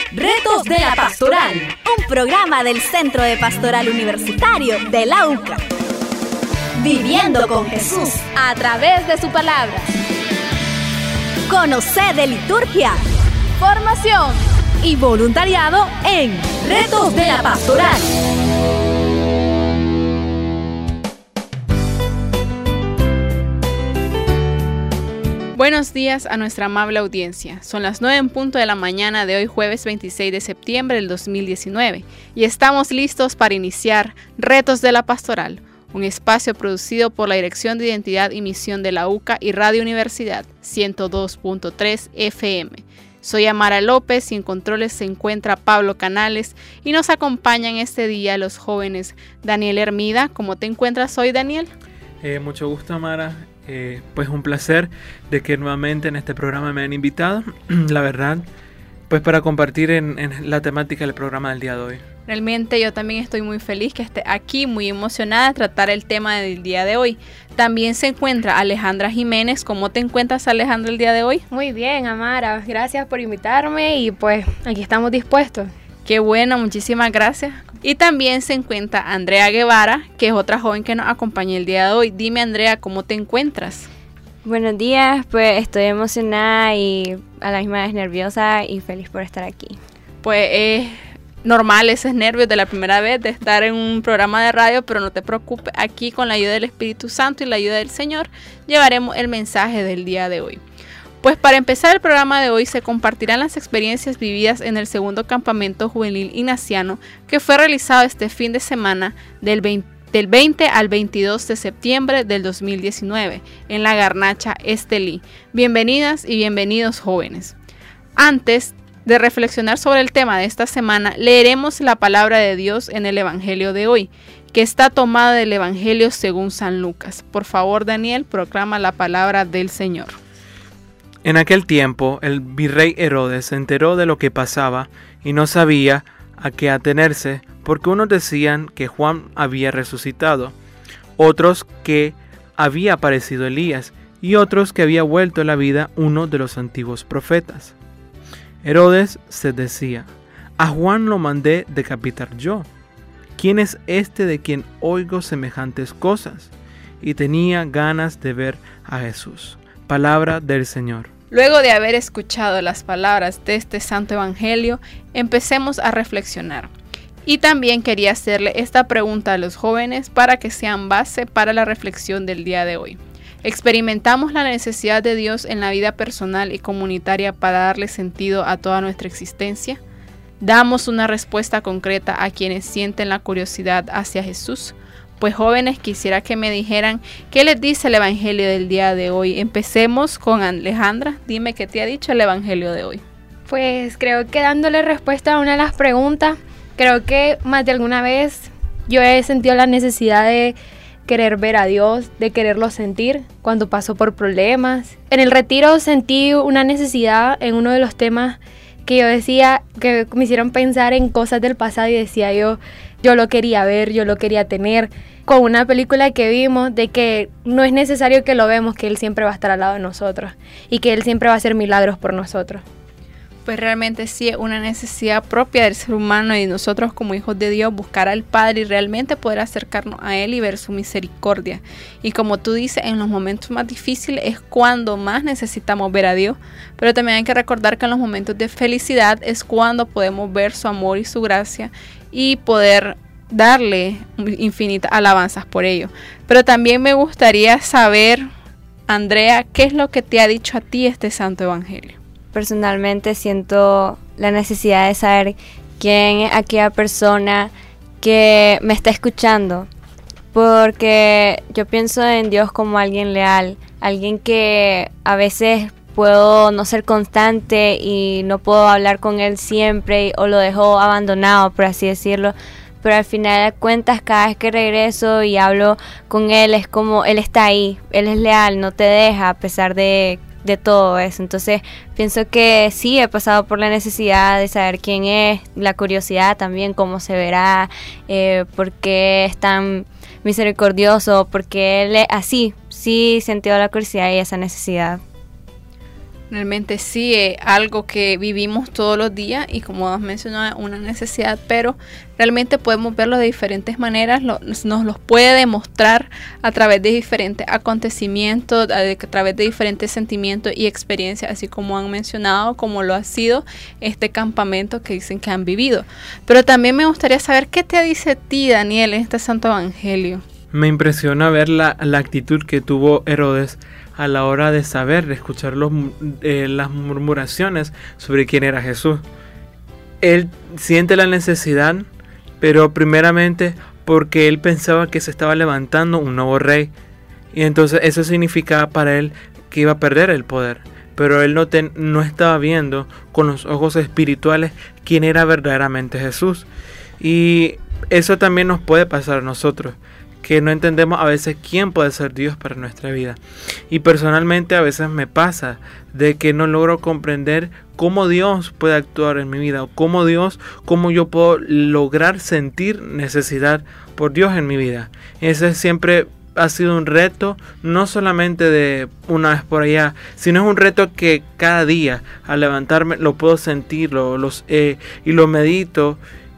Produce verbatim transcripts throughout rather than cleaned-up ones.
Retos de la Pastoral, un programa del Centro de Pastoral Universitario de la U C A. Viviendo con Jesús a través de su palabra. Conocer de liturgia, formación y voluntariado en Retos de la Pastoral. Buenos días a nuestra amable audiencia. Son las nueve en punto de la mañana de hoy, jueves veintiséis de septiembre del dos mil diecinueve, y estamos listos para iniciar Retos de la Pastoral, un espacio producido por la Dirección de Identidad y Misión de la U C A y Radio Universidad ciento dos punto tres F M. Soy Amara López y en controles se encuentra Pablo Canales y nos acompañan este día los jóvenes Daniel Hermida. ¿Cómo te encuentras hoy, Daniel? Eh, mucho gusto, Amara. Eh, pues un placer de que nuevamente en este programa me han invitado, la verdad, pues para compartir en, en la temática del programa del día de hoy. Realmente yo también estoy muy feliz que esté aquí, muy emocionada de tratar el tema del día de hoy. También se encuentra Alejandra Jiménez. ¿Cómo te encuentras, Alejandra, el día de hoy? Muy bien, Amara, gracias por invitarme y pues aquí estamos dispuestos. Qué bueno, muchísimas gracias. Y también se encuentra Andrea Guevara, que es otra joven que nos acompaña el día de hoy. Dime, Andrea, ¿cómo te encuentras? Buenos días, pues estoy emocionada y a la misma vez nerviosa y feliz por estar aquí. Pues es normal esos nervios de la primera vez de estar en un programa de radio, pero no te preocupes, aquí con la ayuda del Espíritu Santo y la ayuda del Señor llevaremos el mensaje del día de hoy. Pues para empezar el programa de hoy se compartirán las experiencias vividas en el segundo campamento juvenil ignaciano que fue realizado este fin de semana del veinte al veintidós de septiembre del dos mil diecinueve en la Garnacha Estelí. Bienvenidas y bienvenidos, jóvenes. Antes de reflexionar sobre el tema de esta semana, leeremos la palabra de Dios en el Evangelio de hoy, que está tomada del Evangelio según San Lucas. Por favor, Daniel, proclama la palabra del Señor. En aquel tiempo, el virrey Herodes se enteró de lo que pasaba y no sabía a qué atenerse, porque unos decían que Juan había resucitado, otros que había aparecido Elías y otros que había vuelto a la vida uno de los antiguos profetas. Herodes se decía: a Juan lo mandé decapitar yo. ¿Quién es este de quien oigo semejantes cosas? Y tenía ganas de ver a Jesús. Palabra del Señor. Luego de haber escuchado las palabras de este santo evangelio, empecemos a reflexionar. Y también quería hacerle esta pregunta a los jóvenes para que sean base para la reflexión del día de hoy. ¿Experimentamos la necesidad de Dios en la vida personal y comunitaria para darle sentido a toda nuestra existencia? ¿Damos una respuesta concreta a quienes sienten la curiosidad hacia Jesús? Pues jóvenes, quisiera que me dijeran qué les dice el Evangelio del día de hoy. Empecemos con Alejandra. Dime qué te ha dicho el Evangelio de hoy. Pues creo que dándole respuesta a una de las preguntas, creo que más de alguna vez yo he sentido la necesidad de querer ver a Dios, de quererlo sentir cuando paso por problemas. En el retiro sentí una necesidad en uno de los temas que yo decía, que me hicieron pensar en cosas del pasado y decía yo, yo lo quería ver, yo lo quería tener, con una película que vimos de que no es necesario que lo vemos, que Él siempre va a estar al lado de nosotros y que Él siempre va a hacer milagros por nosotros. Pues realmente sí es una necesidad propia del ser humano y nosotros como hijos de Dios buscar al Padre y realmente poder acercarnos a Él y ver su misericordia. Y como tú dices, en los momentos más difíciles es cuando más necesitamos ver a Dios, pero también hay que recordar que en los momentos de felicidad es cuando podemos ver su amor y su gracia y poder darle infinitas alabanzas por ello. Pero también me gustaría saber, Andrea, ¿qué es lo que te ha dicho a ti este santo evangelio? Personalmente siento la necesidad de saber quién es aquella persona que me está escuchando, porque yo pienso en Dios como alguien leal, alguien que a veces puedo no ser constante y no puedo hablar con Él siempre o lo dejo abandonado, por así decirlo, pero al final de cuentas cada vez que regreso y hablo con Él es como Él está ahí, Él es leal, no te deja a pesar de de todo eso. Entonces pienso que sí, he pasado por la necesidad de saber quién es, la curiosidad también, cómo se verá, eh, por qué es tan misericordioso, porque Él es así. Sí, sentido la curiosidad y esa necesidad. Realmente sí, es algo que vivimos todos los días y como has mencionado, una necesidad, pero realmente podemos verlo de diferentes maneras, lo, nos los puede demostrar a través de diferentes acontecimientos, a, de, a través de diferentes sentimientos y experiencias, así como han mencionado, como lo ha sido este campamento que dicen que han vivido. Pero también me gustaría saber qué te dice a ti, Daniel, en este Santo Evangelio. Me impresiona ver la, la actitud que tuvo Herodes a la hora de saber, de escuchar los, eh, las murmuraciones sobre quién era Jesús. Él siente la necesidad, pero primeramente porque él pensaba que se estaba levantando un nuevo rey. Y entonces eso significaba para él que iba a perder el poder. Pero él no, ten, no estaba viendo con los ojos espirituales quién era verdaderamente Jesús. Y eso también nos puede pasar a nosotros, que no entendemos a veces quién puede ser Dios para nuestra vida. Y personalmente a veces me pasa de que no logro comprender cómo Dios puede actuar en mi vida, o cómo Dios, cómo yo puedo lograr sentir necesidad por Dios en mi vida. Ese siempre ha sido un reto, no solamente de una vez por allá, sino es un reto que cada día al levantarme lo puedo sentir, lo, los, eh, y lo medito.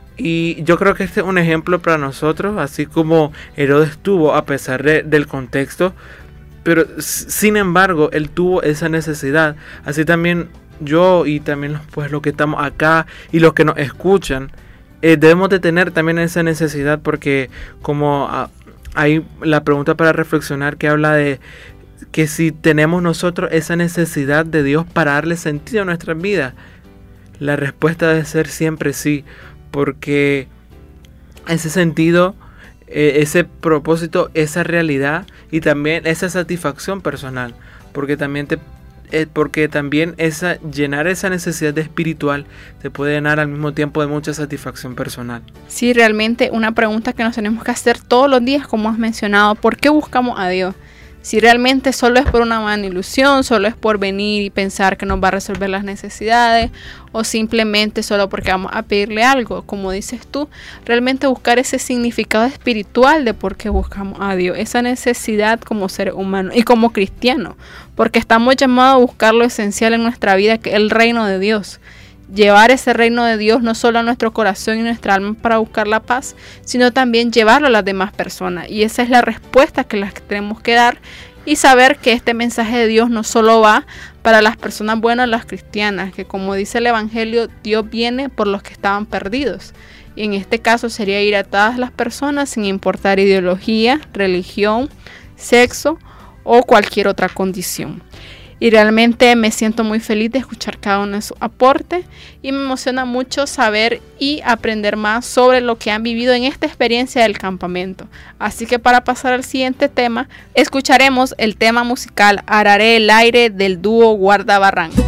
Y yo creo que este es un ejemplo para nosotros, así como Herodes tuvo, a pesar de, del contexto, pero sin embargo él tuvo esa necesidad. Así también yo y también pues los que estamos acá y los que nos escuchan, eh, debemos de tener también esa necesidad, porque como ah, hay la pregunta para reflexionar que habla de que si tenemos nosotros esa necesidad de Dios para darle sentido a nuestras vidas, la respuesta debe ser siempre sí. Porque ese sentido, eh, ese propósito, esa realidad y también esa satisfacción personal, porque también te, eh, porque también esa llenar esa necesidad espiritual te puede llenar al mismo tiempo de mucha satisfacción personal. Sí, realmente una pregunta que nos tenemos que hacer todos los días, como has mencionado, ¿por qué buscamos a Dios? Si realmente solo es por una mala ilusión, solo es por venir y pensar que nos va a resolver las necesidades, o simplemente solo porque vamos a pedirle algo, como dices tú, realmente buscar ese significado espiritual de por qué buscamos a Dios, esa necesidad como ser humano y como cristiano, porque estamos llamados a buscar lo esencial en nuestra vida, que es el reino de Dios. Llevar ese reino de Dios no solo a nuestro corazón y nuestra alma para buscar la paz, sino también llevarlo a las demás personas. Y esa es la respuesta que las tenemos que dar, y saber que este mensaje de Dios no solo va para las personas buenas, las cristianas, que como dice el Evangelio, Dios viene por los que estaban perdidos. Y en este caso sería ir a todas las personas sin importar ideología, religión, sexo o cualquier otra condición. Y realmente me siento muy feliz de escuchar cada uno de sus aportes, y me emociona mucho saber y aprender más sobre lo que han vivido en esta experiencia del campamento. Así que para pasar al siguiente tema, escucharemos el tema musical Araré el aire del dúo Guarda Barranco.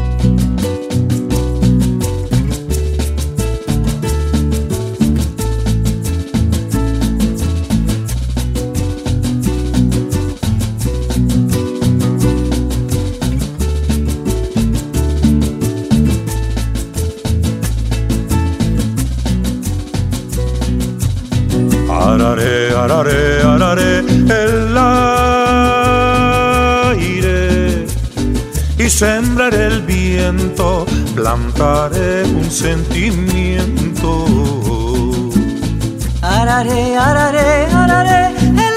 Araré, araré, araré el aire y sembraré el viento, plantaré un sentimiento. Araré, araré, araré el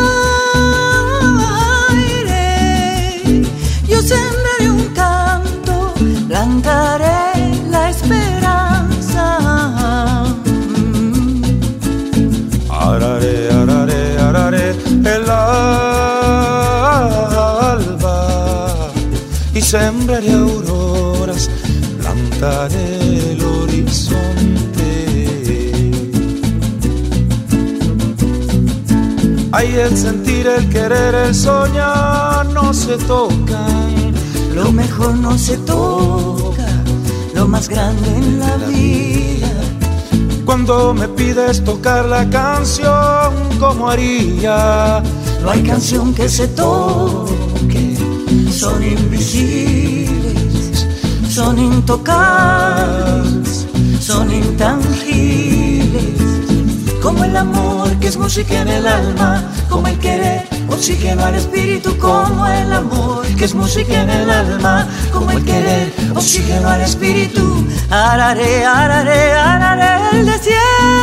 aire, yo sembraré un canto, plantaré la esperanza. Araré, araré, araré el alba y sembraré auroras, plantaré el horizonte. Hay el sentir, el querer, el soñar, no se tocan. Lo mejor no se toca, lo más grande en la vida. Cuando me pides tocar la canción, ¿cómo haría? No hay canción que se toque, son invisibles, son intocables, son intangibles. Como el amor que es música en el alma, como el querer oxígeno al espíritu como el amor, que es música en el alma, como el querer, oxígeno al espíritu. Araré, araré, araré el desierto,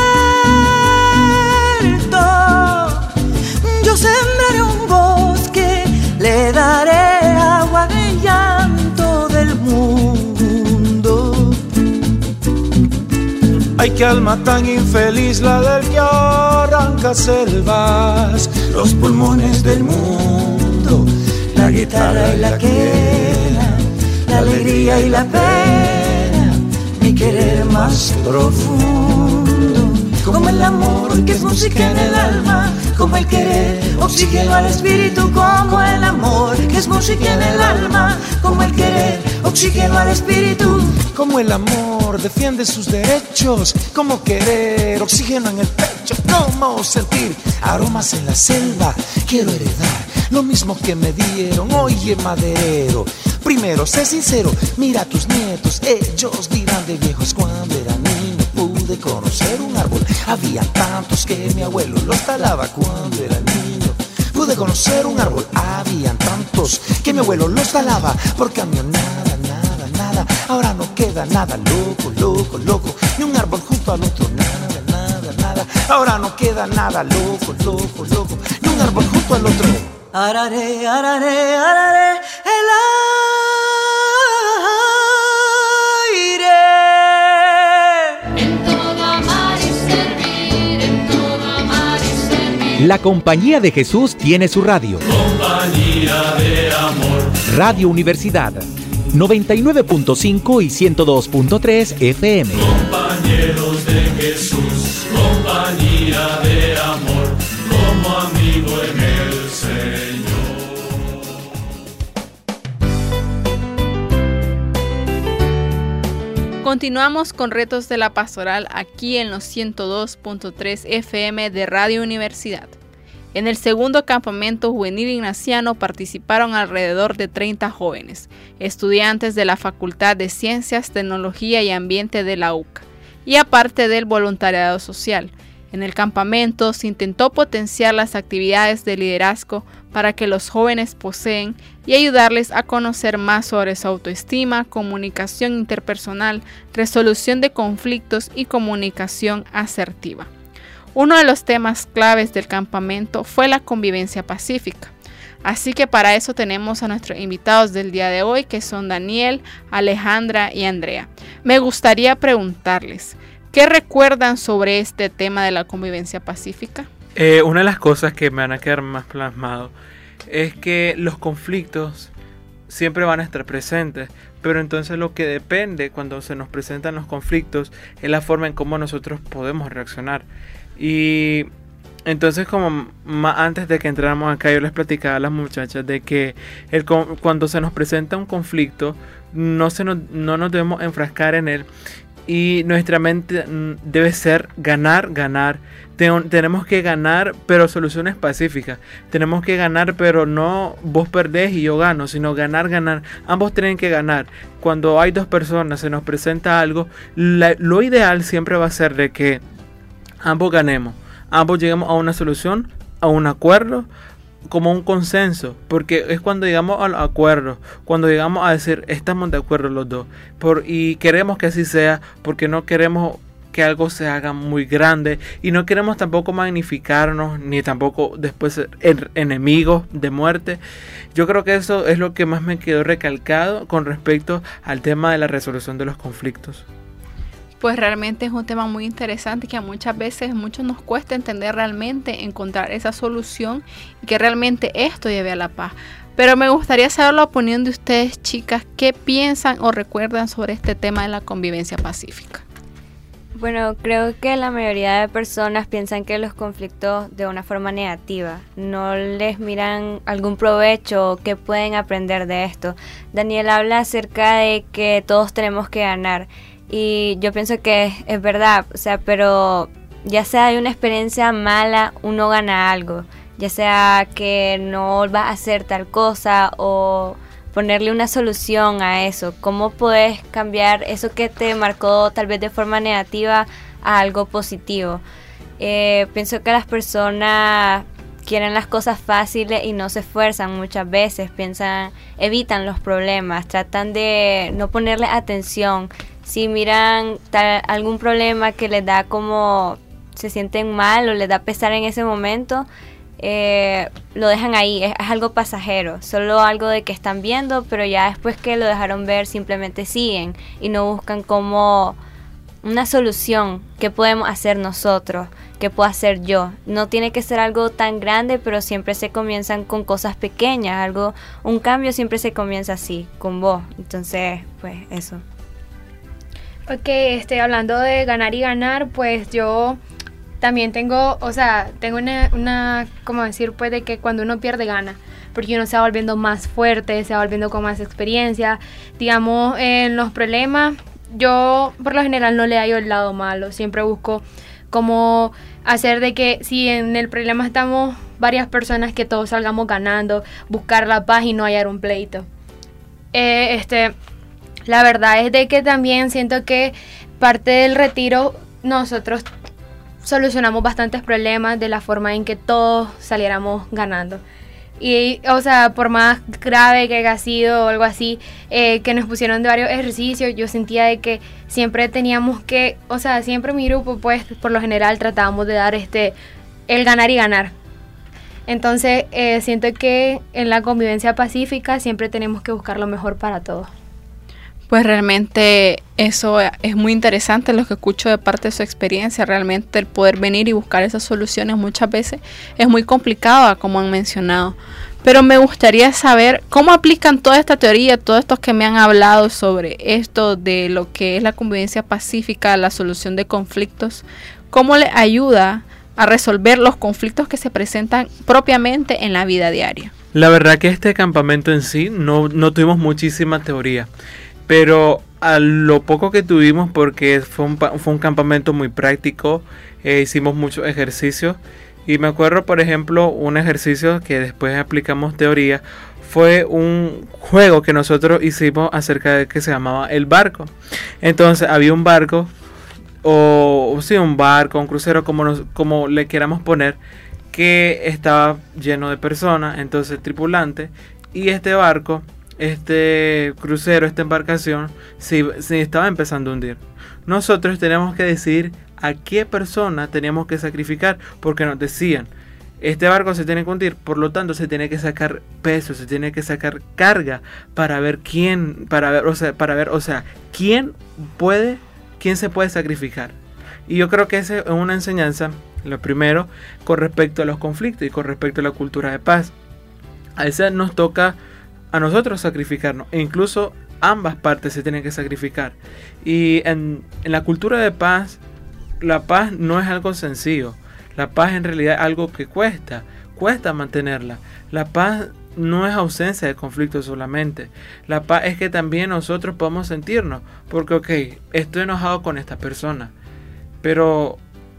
yo sembraré un bosque, le daré agua de llanto del mundo. Ay, qué alma tan infeliz la del que arranca selvas, los pulmones del mundo, la guitarra y la quena, la alegría y la pena, mi querer más profundo, como el amor que es música en el alma, como el querer, oxígeno al espíritu, como el amor que es música en el alma, como el querer, oxígeno al espíritu. Como el amor defiende sus derechos, como querer, oxígeno en el pecho, como sentir aromas en la selva. Quiero heredar lo mismo que me dieron, oye maderero. Primero, sé sincero, mira a tus nietos, ellos dirán de viejos cuando era niño pude conocer un árbol. Había tantos que mi abuelo los talaba cuando era niño. Pude conocer un árbol, habían tantos que mi abuelo los talaba. Por cambio nada, nada, nada, ahora no queda nada, loco, loco, loco. Ni un árbol junto al otro, nada, nada, nada, ahora no queda nada, loco, loco, loco. Ni un árbol junto al otro. Araré, araré, araré el aire. En todo amar y servir, en todo amar y servir. La Compañía de Jesús tiene su radio. Compañía de amor. Radio Universidad, noventa y nueve punto cinco y ciento dos punto tres F M. Compañeros de Jesús, compañía de amor, como amigo en el Señor. Continuamos con Retos de la Pastoral aquí en los ciento dos punto tres F M de Radio Universidad. En el segundo campamento juvenil ignaciano participaron alrededor de treinta jóvenes, estudiantes de la Facultad de Ciencias, Tecnología y Ambiente de la U C A, y aparte del voluntariado social. En el campamento se intentó potenciar las actividades de liderazgo para que los jóvenes poseen y ayudarles a conocer más sobre su autoestima, comunicación interpersonal, resolución de conflictos y comunicación asertiva. Uno de los temas claves del campamento fue la convivencia pacífica. Así que para eso tenemos a nuestros invitados del día de hoy, que son Daniel, Alejandra y Andrea. Me gustaría preguntarles, ¿qué recuerdan sobre este tema de la convivencia pacífica? Eh, una de las cosas que me van a quedar más plasmado es que los conflictos siempre van a estar presentes, pero entonces lo que depende cuando se nos presentan los conflictos es la forma en cómo nosotros podemos reaccionar. Y entonces, como más antes de que entráramos acá, yo les platicaba a las muchachas de que el, cuando se nos presenta un conflicto, no, se nos, no nos debemos enfrascar en él. Y nuestra mente debe ser ganar, ganar. Ten, tenemos que ganar, pero soluciones pacíficas. Tenemos que ganar, pero no vos perdés y yo gano, sino ganar, ganar. Ambos tienen que ganar. Cuando hay dos personas, se nos presenta algo, la, lo ideal siempre va a ser de que ambos ganemos. Ambos lleguemos a una solución, a un acuerdo, como un consenso, porque es cuando llegamos al acuerdo, cuando llegamos a decir estamos de acuerdo los dos, por, y queremos que así sea, porque no queremos que algo se haga muy grande y no queremos tampoco magnificarnos ni tampoco después ser en, enemigos de muerte. Yo creo que eso es lo que más me quedó recalcado con respecto al tema de la resolución de los conflictos. Pues realmente es un tema muy interesante que a muchas veces muchos nos cuesta entender realmente, encontrar esa solución y que realmente esto lleve a la paz. Pero me gustaría saber la opinión de ustedes, chicas, ¿qué piensan o recuerdan sobre este tema de la convivencia pacífica? Bueno, creo que la mayoría de personas piensan que los conflictos de una forma negativa, no les miran algún provecho o qué pueden aprender de esto. Daniel habla acerca de que todos tenemos que ganar. Y yo pienso que es, es verdad, o sea, pero ya sea de una experiencia mala, uno gana algo. Ya sea que no vas a hacer tal cosa o ponerle una solución a eso. ¿Cómo puedes cambiar eso que te marcó tal vez de forma negativa a algo positivo? Eh, pienso que las personas quieren las cosas fáciles y no se esfuerzan muchas veces, piensan, evitan los problemas, tratan de no ponerle atención. Si miran tal, algún problema que les da como se sienten mal o les da pesar en ese momento, eh, lo dejan ahí, es, es algo pasajero, solo algo de que están viendo, pero ya después que lo dejaron ver simplemente siguen y no buscan como una solución que podemos hacer nosotros, que puedo hacer yo. No tiene que ser algo tan grande, pero siempre se comienzan con cosas pequeñas, algo, un cambio siempre se comienza así, con vos. Entonces, pues eso. Ok, este, hablando de ganar y ganar, pues yo también tengo, o sea, tengo una, una, como decir, pues de que cuando uno pierde gana, porque uno se va volviendo más fuerte, se va volviendo con más experiencia. Digamos, en los problemas, yo por lo general no le hallo el lado malo, siempre busco como hacer de que si en el problema estamos varias personas, que todos salgamos ganando, buscar la paz y no hallar un pleito. Eh, este, la verdad es de que también siento que parte del retiro nosotros solucionamos bastantes problemas de la forma en que todos saliéramos ganando. Y, o sea, por más grave que haya sido o algo así, eh, que nos pusieron de varios ejercicios, yo sentía de que siempre teníamos que, o sea, siempre mi grupo, pues, por lo general tratábamos de dar este, el ganar y ganar. Entonces, eh, siento que en la convivencia pacífica siempre tenemos que buscar lo mejor para todos. Pues realmente eso es muy interesante lo que escucho de parte de su experiencia. Realmente el poder venir y buscar esas soluciones muchas veces es muy complicado, como han mencionado. Pero me gustaría saber cómo aplican toda esta teoría, todos estos que me han hablado sobre esto de lo que es la convivencia pacífica, la solución de conflictos, cómo les ayuda a resolver los conflictos que se presentan propiamente en la vida diaria. La verdad que este campamento en sí no, no tuvimos muchísima teoría. Pero a lo poco que tuvimos, porque fue un, fue un campamento muy práctico, eh, hicimos muchos ejercicios. Y me acuerdo, por ejemplo, un ejercicio que después aplicamos teoría, fue un juego que nosotros hicimos acerca de que se llamaba el barco. Entonces había un barco, o, o sí, un barco, un crucero, como, nos, como le queramos poner, que estaba lleno de personas, entonces tripulantes, y este barco... Este crucero, esta embarcación, se, se estaba empezando a hundir. Nosotros teníamos que decidir a qué persona teníamos que sacrificar, porque nos decían, este barco se tiene que hundir, por lo tanto se tiene que sacar peso, se tiene que sacar carga para ver quién, para ver, o sea, para ver, o sea, quién puede, quién se puede sacrificar. Y yo creo que esa es una enseñanza, lo primero, con respecto a los conflictos y con respecto a la cultura de paz. A veces nos toca a nosotros sacrificarnos, e incluso ambas partes se tienen que sacrificar. Y en, en la cultura de paz, la paz no es algo sencillo. La paz en realidad es algo que cuesta, cuesta mantenerla. La paz no es ausencia de conflicto solamente. La paz es que también nosotros podemos sentirnos, porque ok, estoy enojado con esta persona, pero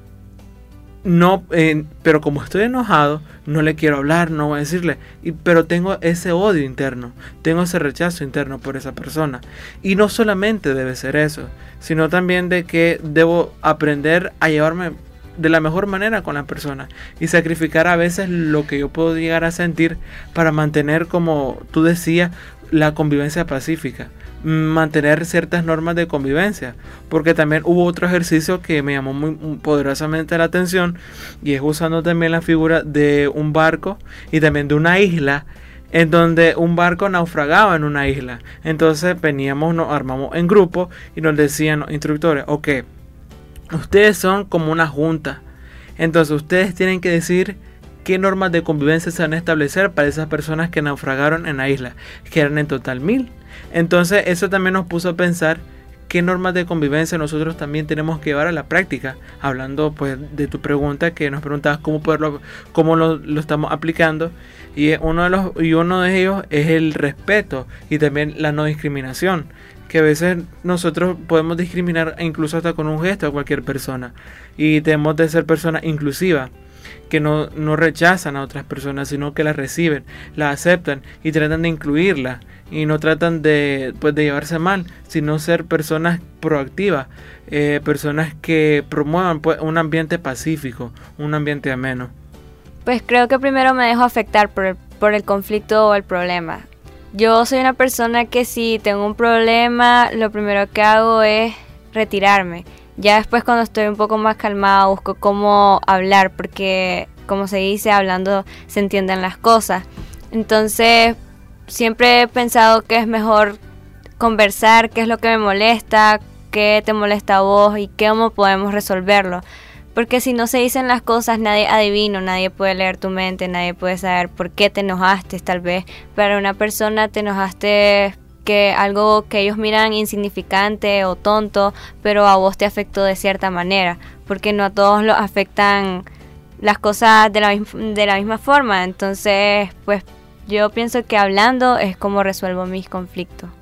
no, eh, pero como estoy enojado, no le quiero hablar, no voy a decirle, y, pero tengo ese odio interno, tengo ese rechazo interno por esa persona. Y no solamente debe ser eso, sino también de que debo aprender a llevarme de la mejor manera con la persona y sacrificar a veces lo que yo puedo llegar a sentir para mantener, como tú decías, la convivencia pacífica, mantener ciertas normas de convivencia, porque también hubo otro ejercicio que me llamó muy poderosamente la atención, y es usando también la figura de un barco y también de una isla, en donde un barco naufragaba en una isla. Entonces veníamos, nos armamos en grupo y nos decían los instructores, ok, ustedes son como una junta, entonces ustedes tienen que decir qué normas de convivencia se van a establecer para esas personas que naufragaron en la isla, que eran en total mil. Entonces eso también nos puso a pensar qué normas de convivencia nosotros también tenemos que llevar a la práctica, hablando pues de tu pregunta, que nos preguntabas cómo poderlo, cómo lo, lo estamos aplicando, y uno de los y uno de ellos es el respeto y también la no discriminación, que a veces nosotros podemos discriminar incluso hasta con un gesto a cualquier persona, y tenemos de ser personas inclusivas, que no, no rechazan a otras personas, sino que las reciben, las aceptan y tratan de incluirlas, y no tratan de, pues, de llevarse mal, sino ser personas proactivas, eh, personas que promuevan pues, un ambiente pacífico, un ambiente ameno. Pues creo que primero me dejo afectar por el, por el conflicto o el problema. Yo soy una persona que si tengo un problema, lo primero que hago es retirarme. Ya después, cuando estoy un poco más calmada, busco cómo hablar, porque como se dice, hablando se entienden las cosas. Entonces, siempre he pensado que es mejor conversar qué es lo que me molesta, qué te molesta a vos y cómo podemos resolverlo. Porque si no se dicen las cosas, nadie adivina, nadie puede leer tu mente, nadie puede saber por qué te enojaste. Tal vez para una persona te enojaste que algo que ellos miran insignificante o tonto, pero a vos te afectó de cierta manera, porque no a todos los afectan las cosas de la, de la misma forma. Entonces, pues yo pienso que hablando es como resuelvo mis conflictos.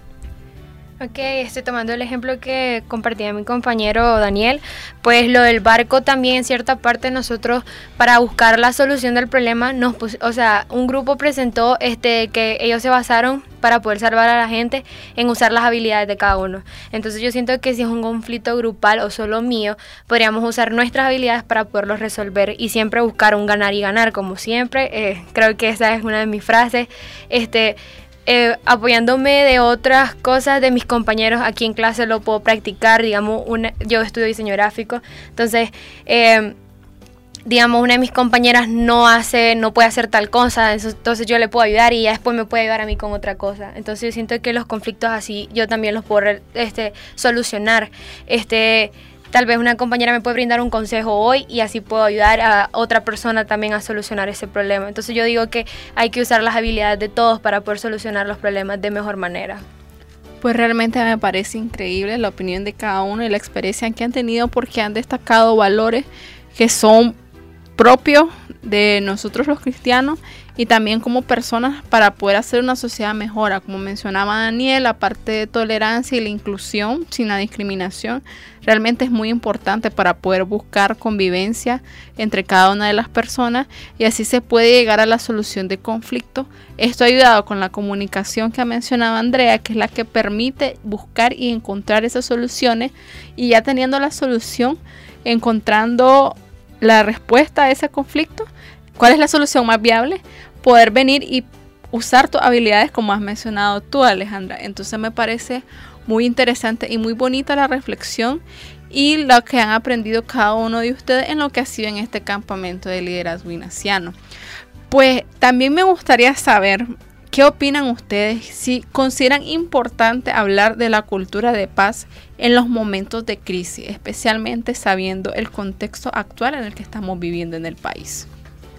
Ok, estoy tomando el ejemplo que compartía mi compañero Daniel, pues lo del barco también en cierta parte nosotros para buscar la solución del problema, nos pus- o sea, un grupo presentó este que ellos se basaron para poder salvar a la gente en usar las habilidades de cada uno. Entonces yo siento que si es un conflicto grupal o solo mío, podríamos usar nuestras habilidades para poderlos resolver y siempre buscar un ganar y ganar, como siempre. Eh, creo que esa es una de mis frases. Este... Eh, apoyándome de otras cosas de mis compañeros aquí en clase lo puedo practicar, digamos, una, yo estudio diseño gráfico, entonces, eh, digamos, una de mis compañeras no hace, no puede hacer tal cosa, entonces yo le puedo ayudar y ella después me puede ayudar a mí con otra cosa. Entonces yo siento que los conflictos así yo también los puedo este, solucionar, este... Tal vez una compañera me puede brindar un consejo hoy y así puedo ayudar a otra persona también a solucionar ese problema. Entonces yo digo que hay que usar las habilidades de todos para poder solucionar los problemas de mejor manera. Pues realmente me parece increíble la opinión de cada uno y la experiencia que han tenido, porque han destacado valores que son propios de nosotros los cristianos y también como personas para poder hacer una sociedad mejor. Como mencionaba Daniel, la parte de tolerancia y la inclusión sin la discriminación realmente es muy importante para poder buscar convivencia entre cada una de las personas y así se puede llegar a la solución de conflictos. Esto ha ayudado con la comunicación que ha mencionado Andrea, que es la que permite buscar y encontrar esas soluciones, y ya teniendo la solución, encontrando la respuesta a ese conflicto, ¿cuál es la solución más viable? Poder venir y usar tus habilidades como has mencionado tú, Alejandra. Entonces me parece muy interesante y muy bonita la reflexión y lo que han aprendido cada uno de ustedes en lo que ha sido en este campamento de liderazgo ignaciano. Pues también me gustaría saber qué opinan ustedes, si consideran importante hablar de la cultura de paz en los momentos de crisis, especialmente sabiendo el contexto actual en el que estamos viviendo en el país.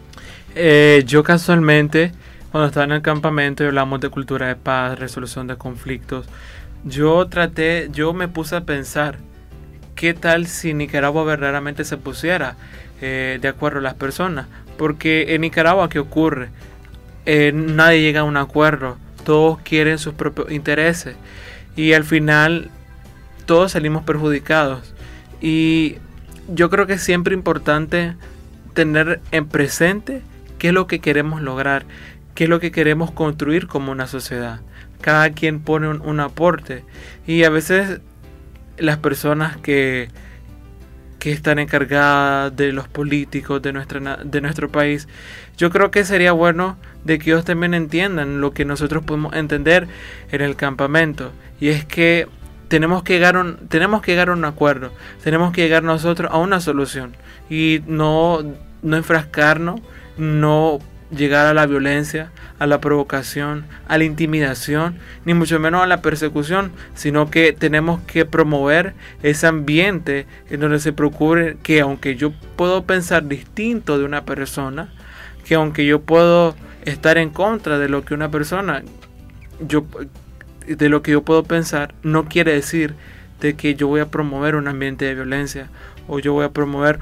Eh, yo casualmente, cuando estaba en el campamento y hablamos de cultura de paz, resolución de conflictos, yo traté, yo me puse a pensar, ¿qué tal si Nicaragua verdaderamente se pusiera eh, de acuerdo a las personas? Porque en Nicaragua, ¿qué ocurre? Eh, nadie llega a un acuerdo, todos quieren sus propios intereses y al final todos salimos perjudicados. Y yo creo que es siempre importante tener en presente qué es lo que queremos lograr, qué es lo que queremos construir como una sociedad. Cada quien pone un, un aporte y a veces las personas que, que están encargadas de los políticos de, nuestra, de nuestro país, yo creo que sería bueno de que ellos también entiendan lo que nosotros podemos entender en el campamento, y es que tenemos que llegar a un, tenemos que llegar a un acuerdo, tenemos que llegar nosotros a una solución y no, no enfrascarnos, no llegar a la violencia, a la provocación, a la intimidación, ni mucho menos a la persecución, sino que tenemos que promover ese ambiente en donde se procure que, aunque yo puedo pensar distinto de una persona, que aunque yo puedo estar en contra de lo que una persona, yo, de lo que yo puedo pensar, no quiere decir de que yo voy a promover un ambiente de violencia o yo voy a promover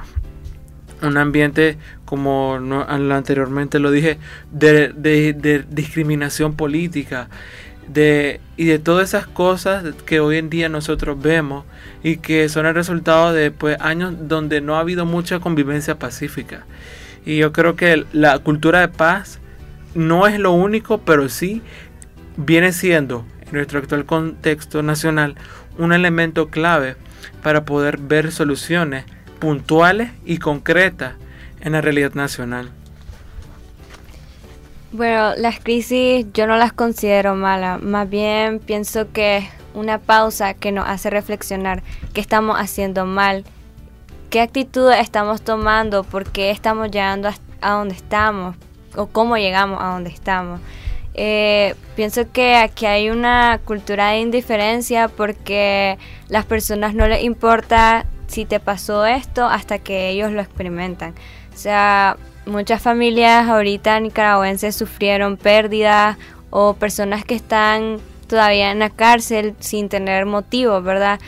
un ambiente, como no, anteriormente lo dije, de, de, de discriminación política, de, y de todas esas cosas que hoy en día nosotros vemos y que son el resultado de pues, años donde no ha habido mucha convivencia pacífica. Y yo creo que la cultura de paz no es lo único, pero sí viene siendo, en nuestro actual contexto nacional, un elemento clave para poder ver soluciones puntuales y concretas en la realidad nacional. Bueno, las crisis yo no las considero malas, más bien pienso que es una pausa que nos hace reflexionar qué estamos haciendo mal, qué actitudes estamos tomando, por qué estamos llegando a, a donde estamos o cómo llegamos a donde estamos. Eh, pienso que aquí hay una cultura de indiferencia porque las personas no les importa si te pasó esto hasta que ellos lo experimentan. O sea, muchas familias ahorita nicaragüenses sufrieron pérdidas o personas que están todavía en la cárcel sin tener motivo, ¿verdad?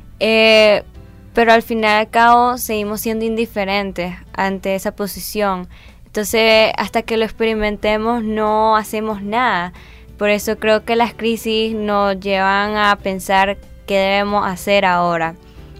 Eh, pero al final y al cabo seguimos siendo indiferentes ante esa posición. Entonces, hasta que lo experimentemos no hacemos nada. Por eso creo que las crisis nos llevan a pensar qué debemos hacer ahora.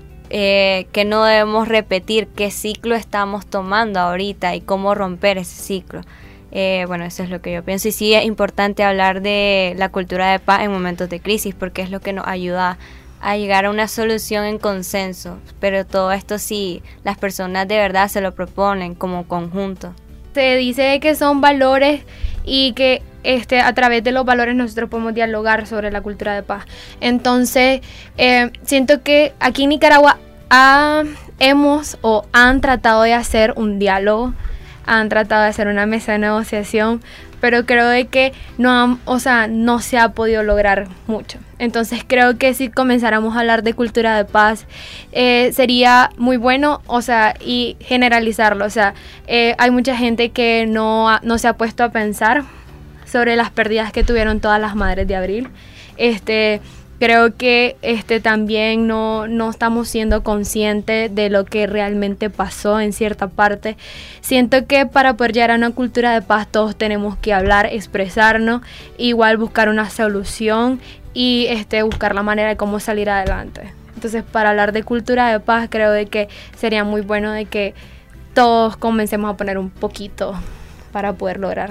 Eh, que no debemos repetir, qué ciclo estamos tomando ahorita y cómo romper ese ciclo. Eh, bueno, eso es lo que yo pienso. Y sí es importante hablar de la cultura de paz en momentos de crisis porque es lo que nos ayuda a llegar a una solución en consenso. Pero todo esto sí, las personas de verdad se lo proponen como conjunto. Se dice que son valores y que este, a través de los valores nosotros podemos dialogar sobre la cultura de paz. Entonces, eh, siento que aquí en Nicaragua ha, hemos o han tratado de hacer un diálogo, han tratado de hacer una mesa de negociación, pero creo de que no, han, o sea, no se ha podido lograr mucho. Entonces creo que si comenzáramos a hablar de cultura de paz, eh, sería muy bueno, o sea, y generalizarlo. O sea, eh, hay mucha gente que no, ha, no se ha puesto a pensar sobre las pérdidas que tuvieron todas las madres de abril. Este... Creo que este también no, no estamos siendo conscientes de lo que realmente pasó en cierta parte. Siento que para poder llegar a una cultura de paz todos tenemos que hablar, expresarnos, igual buscar una solución y este, buscar la manera de cómo salir adelante. Entonces, para hablar de cultura de paz, creo de que sería muy bueno de que todos comencemos a poner un poquito para poder lograr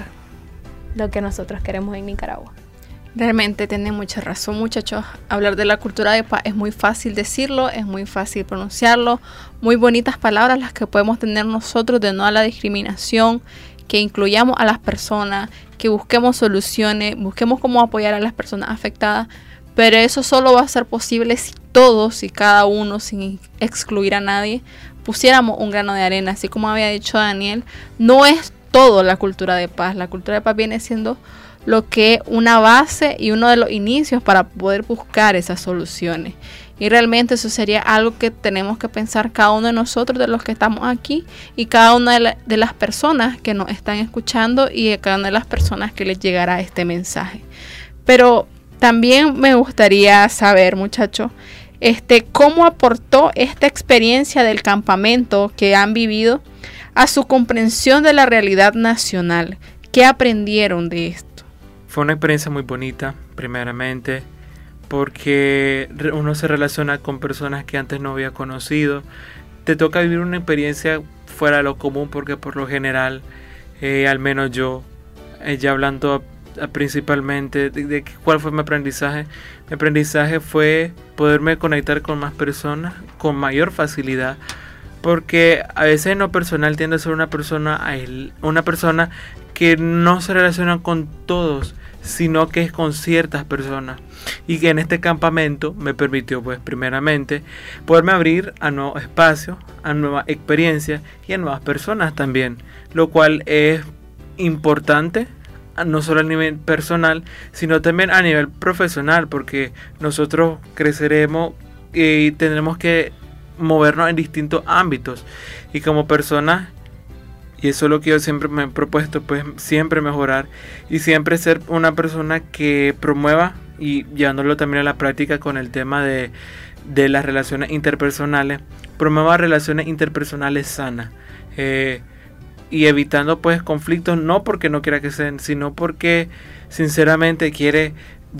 lo que nosotros queremos en Nicaragua. Realmente tiene mucha razón, muchachos. Hablar de la cultura de paz es muy fácil decirlo, es muy fácil pronunciarlo. Muy bonitas palabras las que podemos tener nosotros de no a la discriminación, que incluyamos a las personas, que busquemos soluciones, busquemos cómo apoyar a las personas afectadas. Pero eso solo va a ser posible si todos y cada uno, sin excluir a nadie, pusiéramos un grano de arena. Así como había dicho Daniel, no es todo la cultura de paz. La cultura de paz viene siendo lo que es una base y uno de los inicios para poder buscar esas soluciones. Y realmente eso sería algo que tenemos que pensar cada uno de nosotros, de los que estamos aquí, y cada una de, la, de las personas que nos están escuchando y de cada una de las personas que les llegará este mensaje. Pero también me gustaría saber, muchachos, este, cómo aportó esta experiencia del campamento que han vivido a su comprensión de la realidad nacional. ¿Qué aprendieron de esto? Fue una experiencia muy bonita, primeramente, porque uno se relaciona con personas que antes no había conocido. Te toca vivir una experiencia fuera de lo común, porque por lo general, eh, al menos yo, eh, ya hablando a, a principalmente de, de cuál fue mi aprendizaje, mi aprendizaje fue poderme conectar con más personas con mayor facilidad. Porque a veces en lo personal tiende a ser una persona, una persona que no se relaciona con todos, sino que es con ciertas personas. Y que en este campamento me permitió, pues, primeramente, poderme abrir a nuevos espacios, a nuevas experiencias y a nuevas personas también. Lo cual es importante, no solo a nivel personal, sino también a nivel profesional, porque nosotros creceremos y tendremos que movernos en distintos ámbitos, y como personas, y eso es lo que yo siempre me he propuesto, pues siempre mejorar y siempre ser una persona que promueva, y llevándolo también a la práctica con el tema de, de las relaciones interpersonales, promueva relaciones interpersonales sanas, eh, y evitando pues conflictos, no porque no quiera que sean, sino porque sinceramente quiere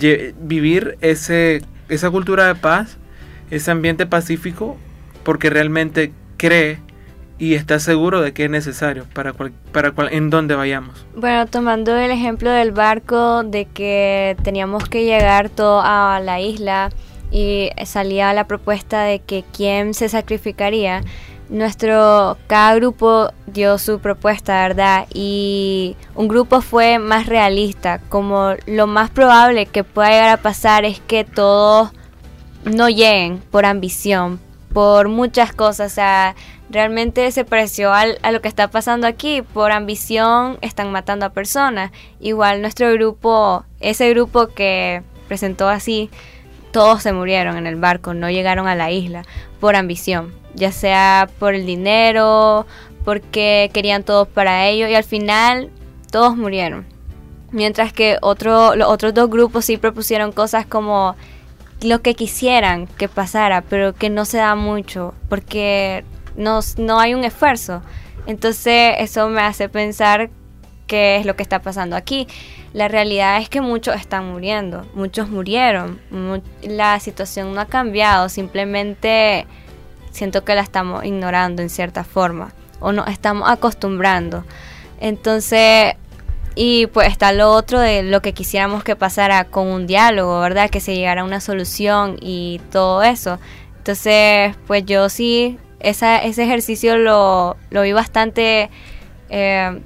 vivir ese, esa cultura de paz, ese ambiente pacífico, porque realmente cree y está seguro de que es necesario para cual, para cual, en donde vayamos. Bueno, tomando el ejemplo del barco, de que teníamos que llegar todo a la isla y salía la propuesta de que quién se sacrificaría, nuestro, cada grupo dio su propuesta, ¿verdad? Y un grupo fue más realista, como lo más probable que pueda llegar a pasar es que todos no lleguen por ambición, por muchas cosas, o sea, realmente se pareció al, a lo que está pasando aquí. Por ambición están matando a personas. Igual nuestro grupo, ese grupo que presentó así, todos se murieron en el barco, no llegaron a la isla por ambición, ya sea por el dinero, porque querían todos para ellos, y al final todos murieron. Mientras que otro, los otros dos grupos sí propusieron cosas como lo que quisieran que pasara, pero que no se da mucho, porque no, no hay un esfuerzo. Entonces eso me hace pensar qué es lo que está pasando aquí. La realidad es que muchos están muriendo, muchos murieron, mu- la situación no ha cambiado, simplemente siento que la estamos ignorando en cierta forma, o nos estamos acostumbrando. Entonces, y pues está lo otro de lo que quisiéramos que pasara con un diálogo, ¿verdad? Que se llegara a una solución y todo eso. Entonces, pues yo sí, esa, ese ejercicio lo, lo vi bastante, eh,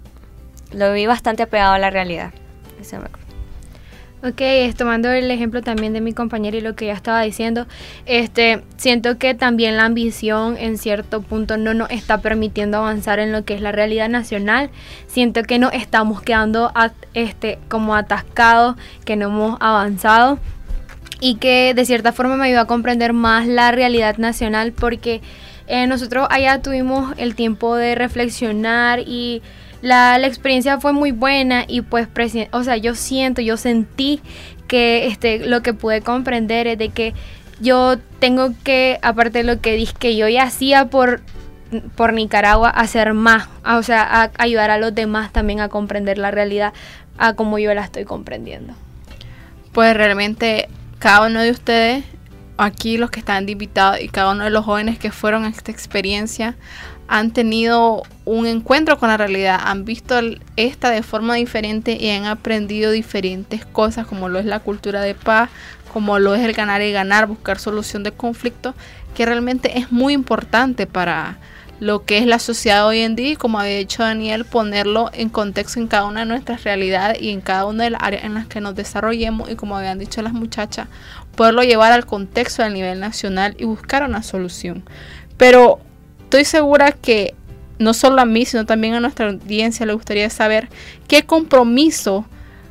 lo vi bastante apegado a la realidad. Eso me acuerdo. Ok, es tomando el ejemplo también de mi compañera y lo que ella estaba diciendo, este, siento que también la ambición en cierto punto no nos está permitiendo avanzar en lo que es la realidad nacional. Siento que nos estamos quedando at, este, como atascados, que no hemos avanzado, y que de cierta forma me ayudó a comprender más la realidad nacional, porque eh, nosotros allá tuvimos el tiempo de reflexionar y La, la experiencia fue muy buena, y pues, presi- o sea, yo siento, yo sentí que este, lo que pude comprender es de que yo tengo que, aparte de lo que dije que yo ya hacía por, por Nicaragua, hacer más, o sea, a, ayudar a los demás también a comprender la realidad a como yo la estoy comprendiendo. Pues realmente cada uno de ustedes, aquí los que están invitados y cada uno de los jóvenes que fueron a esta experiencia, han tenido un encuentro con la realidad, han visto esta de forma diferente y han aprendido diferentes cosas, como lo es la cultura de paz, como lo es el ganar y ganar, buscar solución de conflictos, que realmente es muy importante para lo que es la sociedad hoy en día, y como había dicho Daniel, ponerlo en contexto en cada una de nuestras realidades y en cada una de las áreas en las que nos desarrollemos, y como habían dicho las muchachas, poderlo llevar al contexto del nivel nacional y buscar una solución. Pero estoy segura que no solo a mí, sino también a nuestra audiencia le gustaría saber qué compromiso,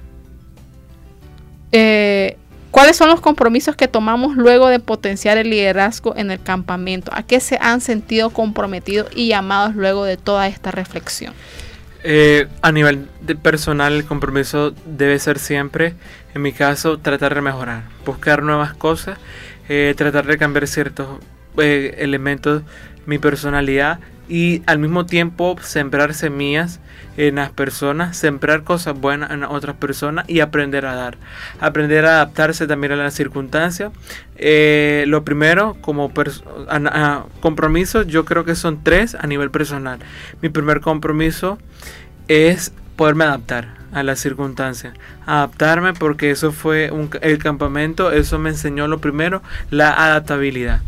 eh, cuáles son los compromisos que tomamos luego de potenciar el liderazgo en el campamento. ¿A qué se han sentido comprometidos y llamados luego de toda esta reflexión? Eh, a nivel de personal, el compromiso debe ser siempre, en mi caso, tratar de mejorar, buscar nuevas cosas, eh, tratar de cambiar ciertos eh, elementos, mi personalidad, y al mismo tiempo sembrar semillas en las personas, sembrar cosas buenas en otras personas y aprender a dar, aprender a adaptarse también a las circunstancias. Eh, lo primero, como pers- a, a, compromisos, yo creo que son tres a nivel personal. Mi primer compromiso es poderme adaptar a las circunstancias, adaptarme, porque eso fue un, el campamento, eso me enseñó lo primero, la adaptabilidad.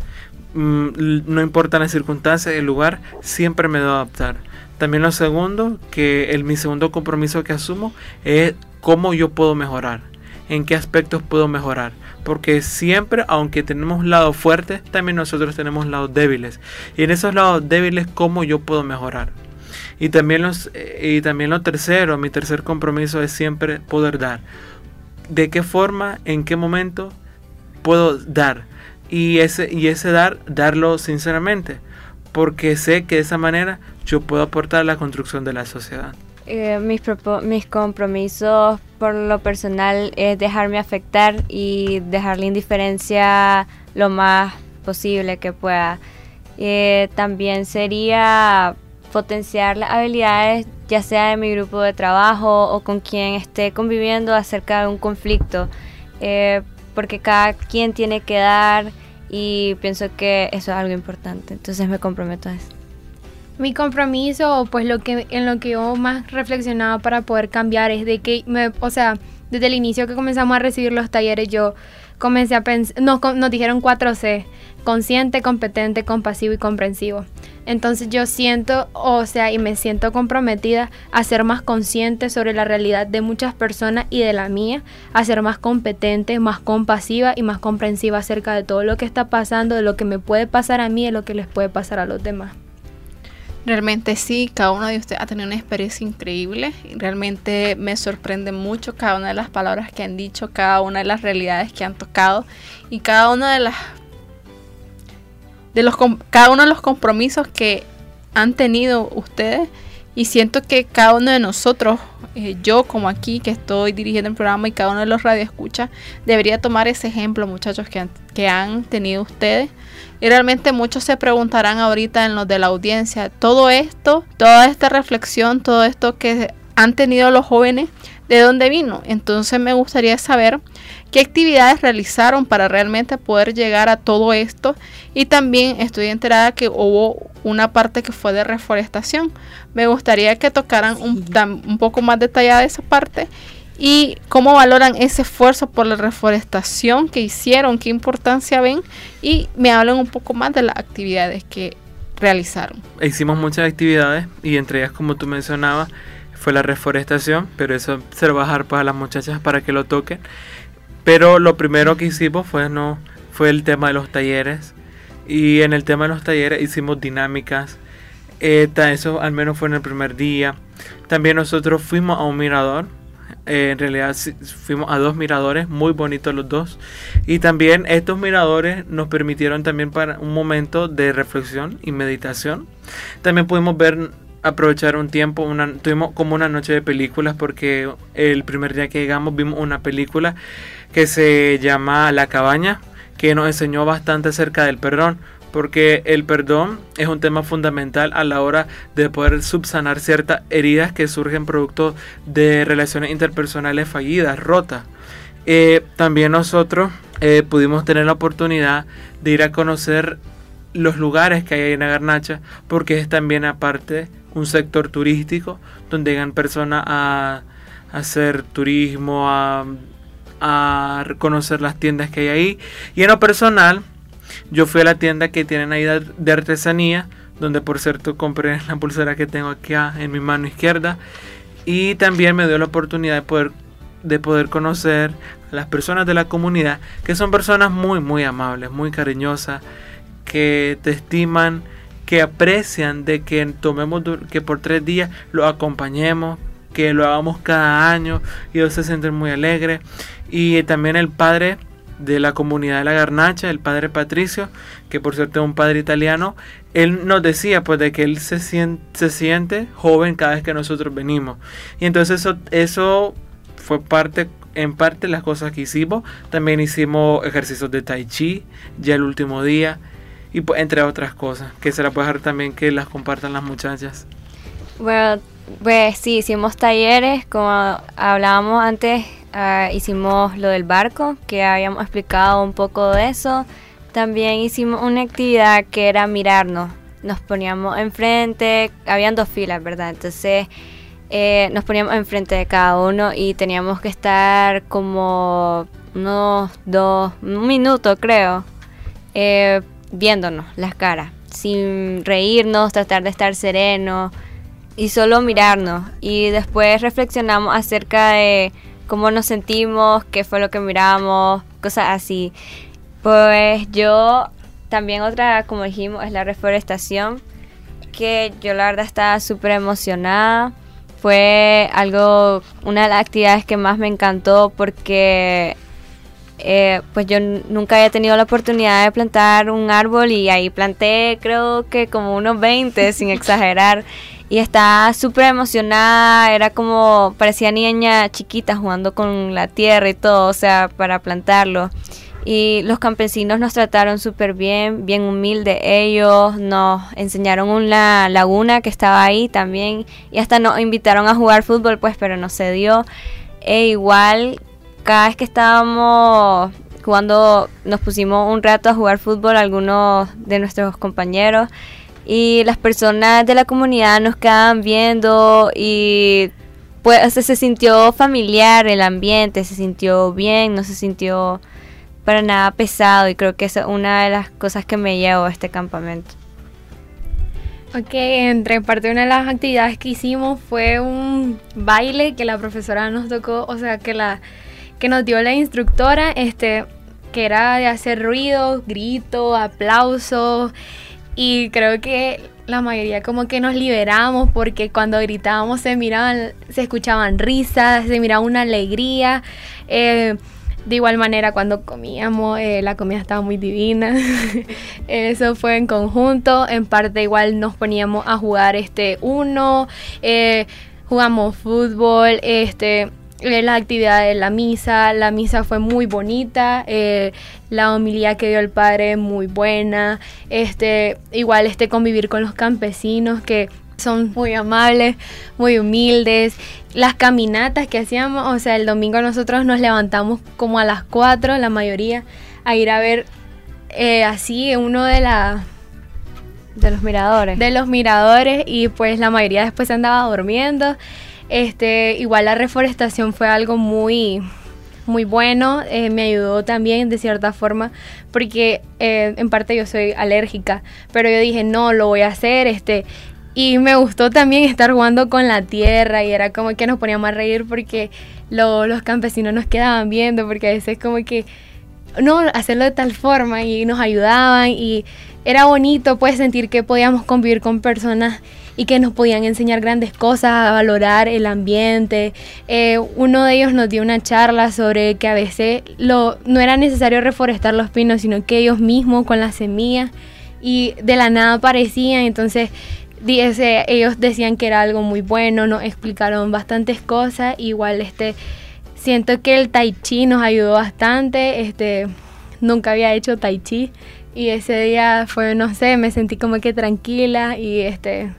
No importa las circunstancias, el lugar, siempre me debo adaptar. También lo segundo, que el, mi segundo compromiso que asumo es cómo yo puedo mejorar, en qué aspectos puedo mejorar, porque siempre, aunque tenemos lados fuertes, también nosotros tenemos lados débiles, y en esos lados débiles, cómo yo puedo mejorar. Y también, los, y también lo tercero, mi tercer compromiso es siempre poder dar. ¿De qué forma, en qué momento puedo dar? Y ese, y ese dar, darlo sinceramente, porque sé que de esa manera yo puedo aportar a la construcción de la sociedad. Eh, mis, propo- mis compromisos por lo personal es dejarme afectar y dejar la indiferencia lo más posible que pueda. Eh, también sería potenciar las habilidades, ya sea de mi grupo de trabajo o con quien esté conviviendo acerca de un conflicto, eh, porque cada quien tiene que dar, y pienso que eso es algo importante, entonces me comprometo a eso. Mi compromiso, pues lo que en lo que yo más reflexionaba para poder cambiar es de que, me, o sea, desde el inicio que comenzamos a recibir los talleres, yo comencé a pensar, nos, nos dijeron cuatro C, consciente, competente, compasivo y comprensivo. Entonces yo siento, o sea, y me siento comprometida a ser más consciente sobre la realidad de muchas personas y de la mía, a ser más competente, más compasiva y más comprensiva acerca de todo lo que está pasando, de lo que me puede pasar a mí y de lo que les puede pasar a los demás. Realmente sí, cada uno de ustedes ha tenido una experiencia increíble y realmente me sorprende mucho cada una de las palabras que han dicho, cada una de las realidades que han tocado y cada una de las de los cada uno de los compromisos que han tenido ustedes, y siento que cada uno de nosotros, eh, yo como aquí que estoy dirigiendo el programa y cada uno de los radioescuchas, debería tomar ese ejemplo, muchachos, que han, que han tenido ustedes. Y realmente muchos se preguntarán ahorita en los de la audiencia, todo esto, toda esta reflexión, todo esto que han tenido los jóvenes, ¿de dónde vino? Entonces me gustaría saber qué actividades realizaron para realmente poder llegar a todo esto. Y también estoy enterada que hubo una parte que fue de reforestación. Me gustaría que tocaran un, un poco más detallada esa parte y cómo valoran ese esfuerzo por la reforestación que hicieron, qué importancia ven, y me hablan un poco más de las actividades que realizaron. Hicimos muchas actividades y entre ellas, como tú mencionabas, fue la reforestación, pero eso se lo va a dejar pues a las muchachas para que lo toquen. Pero lo primero que hicimos fue, no, fue el tema de los talleres, y en el tema de los talleres hicimos dinámicas, eh, eso al menos fue en el primer día. También nosotros fuimos a un mirador, eh, en realidad fuimos a dos miradores, muy bonitos los dos, y también estos miradores nos permitieron también para un momento de reflexión y meditación. También pudimos ver, aprovechar un tiempo, una, tuvimos como una noche de películas, porque el primer día que llegamos vimos una película que se llama La Cabaña, que nos enseñó bastante acerca del perdón, porque el perdón es un tema fundamental a la hora de poder subsanar ciertas heridas que surgen producto de relaciones interpersonales fallidas, rotas. Eh, también nosotros eh, pudimos tener la oportunidad de ir a conocer los lugares que hay en la Garnacha, porque es también aparte un sector turístico donde llegan personas a, a hacer turismo, a, a conocer las tiendas que hay ahí. Y en lo personal, yo fui a la tienda que tienen ahí de artesanía, donde por cierto compré la pulsera que tengo aquí en mi mano izquierda, y también me dio la oportunidad de poder, de poder conocer a las personas de la comunidad, que son personas muy muy amables, muy cariñosas, que te estiman, que aprecian de que tomemos, que por tres días lo acompañemos, que lo hagamos cada año, y ellos se sienten muy alegres. Y también el padre de la comunidad de la Garnacha, el padre Patricio, que por cierto es un padre italiano, él nos decía pues de que él se siente, se siente joven cada vez que nosotros venimos. Y entonces eso, eso fue parte, en parte las cosas que hicimos. También hicimos ejercicios de tai chi ya el último día, y pues entre otras cosas que se las puede dejar también que las compartan las muchachas. Bueno, pues sí, hicimos talleres, como hablábamos antes, uh, hicimos lo del barco, que habíamos explicado un poco de eso. También hicimos una actividad que era mirarnos, nos poníamos enfrente, habían dos filas, ¿verdad? Entonces eh, nos poníamos enfrente de cada uno y teníamos que estar como unos dos, un minuto creo, eh, viéndonos las caras, sin reírnos, tratar de estar serenos y solo mirarnos. Y después reflexionamos acerca de cómo nos sentimos, qué fue lo que miramos, cosas así. Pues yo también otra, como dijimos, es la reforestación, que yo la verdad estaba súper emocionada. Fue algo, una de las actividades que más me encantó, porque Eh, pues yo n- nunca había tenido la oportunidad de plantar un árbol, y ahí planté creo que como unos veinte sin exagerar, y estaba súper emocionada, era como, parecía niña chiquita jugando con la tierra y todo, o sea, para plantarlo. Y los campesinos nos trataron súper bien, bien humildes ellos, nos enseñaron una laguna que estaba ahí también, y hasta nos invitaron a jugar fútbol, pues, pero no se dio. E igual, cada vez que estábamos jugando, nos pusimos un rato a jugar fútbol algunos de nuestros compañeros, y las personas de la comunidad nos quedaban viendo, y pues se, se sintió familiar el ambiente, se sintió bien, no se sintió para nada pesado, y creo que esa es una de las cosas que me llevó a este campamento. Ok, entre parte de una de las actividades que hicimos fue un baile que la profesora nos tocó, o sea, que la que nos dio la instructora, este, que era de hacer ruido, grito, aplausos, y creo que la mayoría como que nos liberamos porque cuando gritábamos se miraban, se escuchaban risas, se miraba una alegría. Eh, de igual manera cuando comíamos, eh, la comida estaba muy divina. Eso fue en conjunto. En parte igual nos poníamos a jugar este uno, eh, jugamos fútbol, este... la actividad de la misa, la misa fue muy bonita, eh, la homilía que dio el padre muy buena, este, igual este convivir con los campesinos que son muy amables, muy humildes, las caminatas que hacíamos, o sea, el domingo nosotros nos levantamos como a las cuatro, la mayoría, a ir a ver eh, así uno de la... de los miradores. De los miradores, y pues la mayoría después se andaba durmiendo. Este, igual la reforestación fue algo muy, muy bueno, eh, me ayudó también de cierta forma, porque eh, en parte yo soy alérgica, pero yo dije, no, lo voy a hacer, este, y me gustó también estar jugando con la tierra, y era como que nos poníamos a reír porque lo, los campesinos nos quedaban viendo, porque a veces como que, no, hacerlo de tal forma, y nos ayudaban, y era bonito pues sentir que podíamos convivir con personas y que nos podían enseñar grandes cosas, a valorar el ambiente. Eh, uno de ellos nos dio una charla sobre que a veces lo, no era necesario reforestar los pinos, sino que ellos mismos con las semillas y de la nada aparecían. Entonces dice, ellos decían que era algo muy bueno, nos explicaron bastantes cosas. Igual este, siento que el tai chi nos ayudó bastante. Este, nunca había hecho tai chi y ese día fue, no sé, me sentí como que tranquila y este...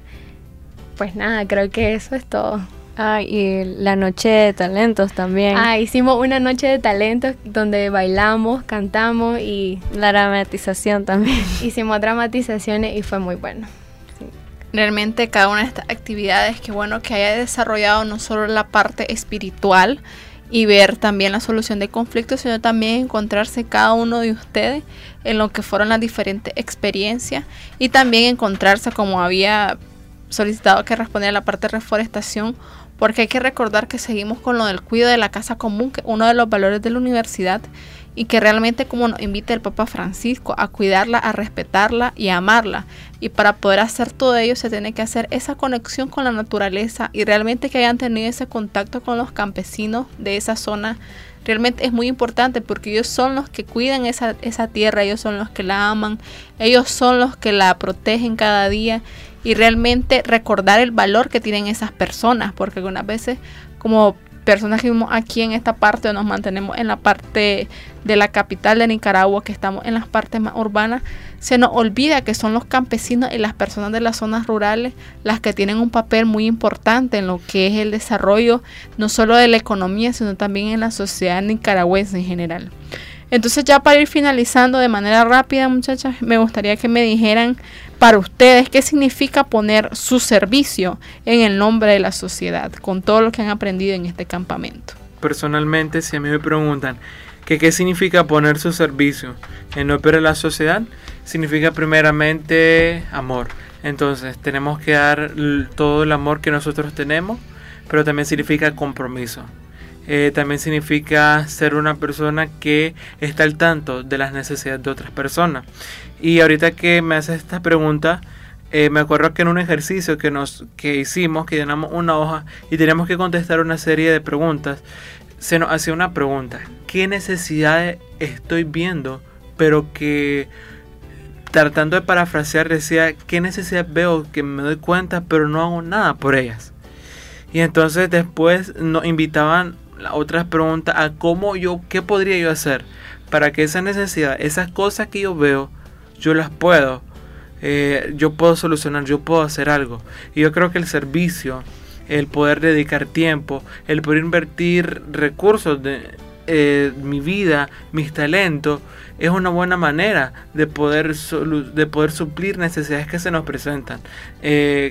pues nada, creo que eso es todo. Ah, y la noche de talentos también. Ah, hicimos una noche de talentos donde bailamos, cantamos y... la dramatización también. Hicimos dramatizaciones y fue muy bueno. Sí. Realmente cada una de estas actividades, qué bueno que haya desarrollado no solo la parte espiritual y ver también la solución de conflictos, sino también encontrarse cada uno de ustedes en lo que fueron las diferentes experiencias y también encontrarse como había solicitado que respondiera a la parte de reforestación, porque hay que recordar que seguimos con lo del cuidado de la casa común, que es uno de los valores de la universidad, y que realmente como nos invita el Papa Francisco a cuidarla, a respetarla y a amarla, y para poder hacer todo ello se tiene que hacer esa conexión con la naturaleza y realmente que hayan tenido ese contacto con los campesinos de esa zona. Realmente es muy importante porque ellos son los que cuidan esa, esa tierra, ellos son los que la aman, ellos son los que la protegen cada día, y realmente recordar el valor que tienen esas personas, porque algunas veces como personas que vivimos aquí en esta parte o nos mantenemos en la parte de la capital de Nicaragua, que estamos en las partes más urbanas, se nos olvida que son los campesinos y las personas de las zonas rurales las que tienen un papel muy importante en lo que es el desarrollo no solo de la economía, sino también en la sociedad nicaragüense en general. Entonces, ya para ir finalizando de manera rápida, muchachas, me gustaría que me dijeran para ustedes qué significa poner su servicio en el nombre de la sociedad, con todo lo que han aprendido en este campamento. Personalmente, si a mí me preguntan que qué significa poner su servicio en nombre de la sociedad, significa primeramente amor. Entonces, tenemos que dar todo el amor que nosotros tenemos, pero también significa compromiso. Eh, también significa ser una persona que está al tanto de las necesidades de otras personas. Y ahorita que me haces esta pregunta, eh, me acuerdo que en un ejercicio que, nos, que hicimos, que llenamos una hoja y teníamos que contestar una serie de preguntas, se nos hacía una pregunta: ¿qué necesidades estoy viendo? Pero que, tratando de parafrasear, decía: ¿qué necesidades veo que me doy cuenta pero no hago nada por ellas? Y entonces después nos invitaban la otras preguntas a cómo yo, qué podría yo hacer para que esa necesidad, esas cosas que yo veo, yo las puedo, eh, yo puedo solucionar, yo puedo hacer algo. Y yo creo que el servicio, el poder dedicar tiempo, el poder invertir recursos de eh, mi vida, mis talentos, es una buena manera de poder, solu- de poder suplir necesidades que se nos presentan. Eh,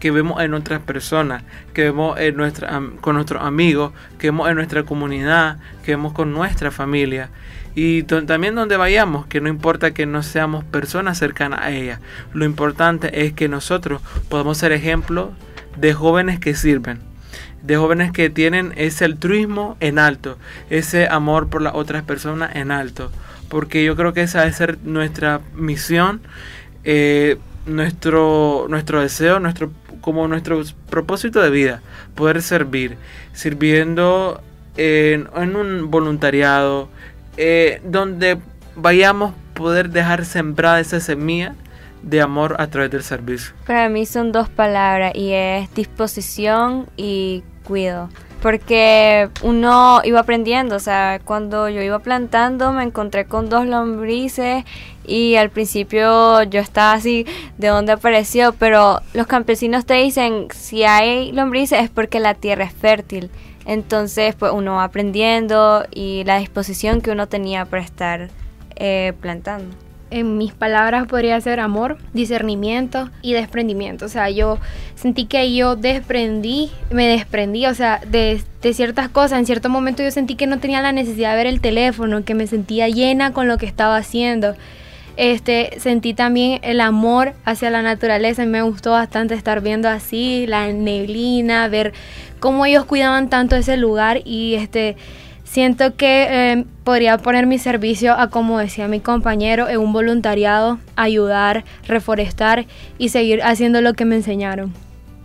que vemos en otras personas, que vemos en nuestra, con nuestros amigos, que vemos en nuestra comunidad, que vemos con nuestra familia. Y también donde vayamos, que no importa que no seamos personas cercanas a ella, lo importante es que nosotros podamos ser ejemplos de jóvenes que sirven, de jóvenes que tienen ese altruismo en alto, ese amor por las otras personas en alto, porque yo creo que esa debe ser nuestra misión, eh, nuestro, nuestro deseo, nuestro, como nuestro propósito de vida, poder servir, sirviendo en, en un voluntariado, Eh, donde vayamos poder dejar sembrada esa semilla de amor a través del servicio. Para mí son dos palabras y es disposición y cuidado, porque uno iba aprendiendo, o sea, cuando yo iba plantando me encontré con dos lombrices y al principio yo estaba así, ¿de dónde apareció? Pero los campesinos te dicen, si hay lombrices es porque la tierra es fértil. Entonces, pues uno va aprendiendo y la disposición que uno tenía para estar eh, plantando. En mis palabras podría ser amor, discernimiento y desprendimiento. O sea, yo sentí que yo desprendí, me desprendí, o sea, de, de ciertas cosas. En cierto momento yo sentí que no tenía la necesidad de ver el teléfono, que me sentía llena con lo que estaba haciendo. Este, sentí también el amor hacia la naturaleza y me gustó bastante estar viendo así la neblina, ver cómo ellos cuidaban tanto ese lugar y este siento que eh, podría poner mi servicio a, como decía mi compañero, en un voluntariado, ayudar, reforestar y seguir haciendo lo que me enseñaron.